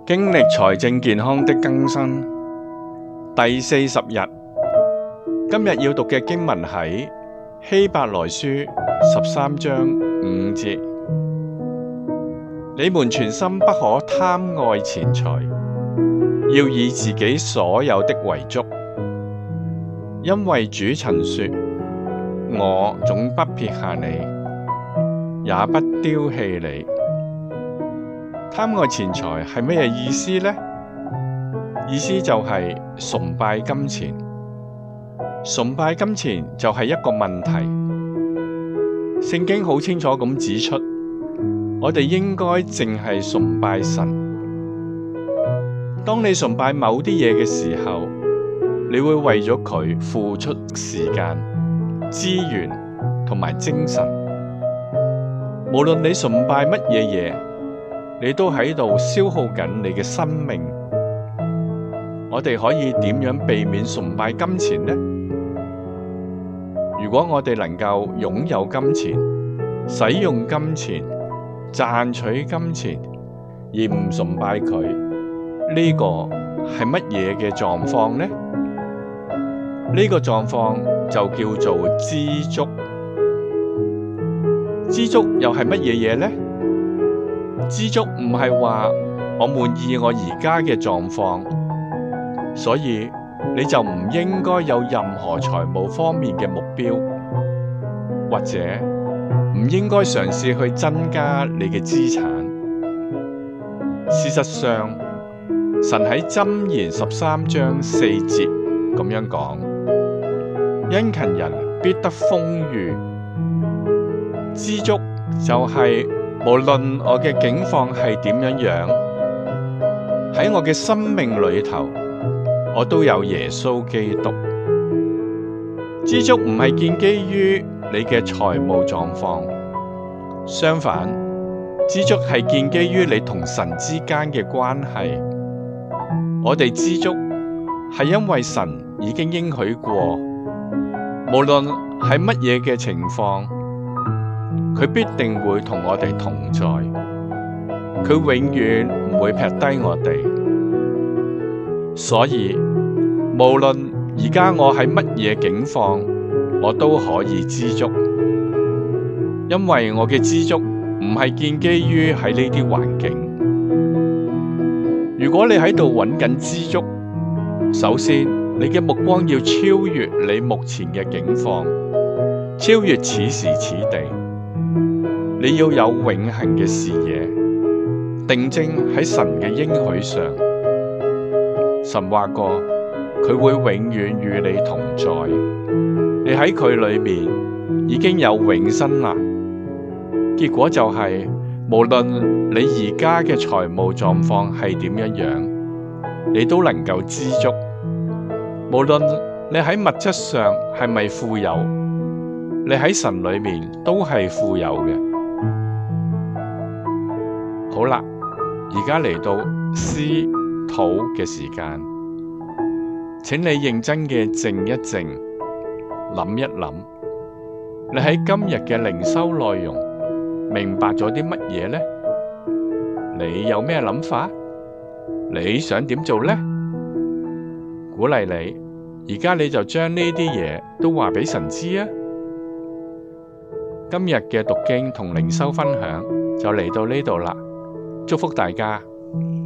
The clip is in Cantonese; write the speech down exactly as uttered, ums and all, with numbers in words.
經歷財政健康的更新，第四十日。今日要讀嘅經文喺希伯來書十三章五節。你們全心不可貪愛錢財，要以自己所有的為足，因為主曾說：我總不撇下你，也不丟棄你。貪愛錢財係咩意思呢？意思就係崇拜金錢。崇拜金錢就係一個問題。聖經好清楚咁指出，我哋應該淨係崇拜神。當你崇拜某啲嘢嘅時候，你會為咗佢付出時間、資源同埋精神。無論你崇拜乜嘢嘢，你都喺度消耗緊你嘅生命。我哋可以點樣避免崇拜金錢呢？如果我哋能夠擁有金錢、使用金錢、賺取金錢，而唔崇拜佢，呢個係乜嘢嘅狀況呢？呢個狀況就叫做知足。知足又係乜嘢嘢呢？知足唔係話我滿意我而家嘅狀況，所以你就唔應該有任何財務方面嘅目標，或者唔應該嘗試去增加你嘅資產。事實上，神喺箴言十三章四節咁樣講：殷勤人必得豐裕。知足就係、是無論我嘅境況係點樣樣，喺我嘅生命裏頭，我都有耶穌基督。知足唔係建基於你嘅財務狀況，相反，知足係建基於你同神之間嘅關係。我哋知足係因為神已經應許過，無論喺乜嘢嘅情況，佢必定會同我哋同在，佢永遠唔會撇低我哋。所以無論而家我喺乜嘢境況，我都可以知足，因為我嘅知足唔係建基於喺呢啲環境。如果你喺度揾緊知足，首先你嘅目光要超越你目前嘅境況，超越此時此地。你要有永恆嘅視野，定睛喺神嘅應許上。神話過，佢會永遠與你同在。你喺佢裏面已經有永生啦。結果就係、是，無論你而家嘅財務狀況係點樣樣，你都能夠知足。無論你喺物質上係咪富有，你喺神裏面都係富有嘅。好啦，而家嚟到思禱嘅時間，請你認真嘅靜一靜，諗一諗，你喺今日嘅靈修內容明白咗啲乜嘢呢？你有咩諗法？你想點做呢？鼓勵你，而家你就將呢啲嘢都話俾神知啊！今日嘅讀經同靈修分享就嚟到呢度啦。祝福大家。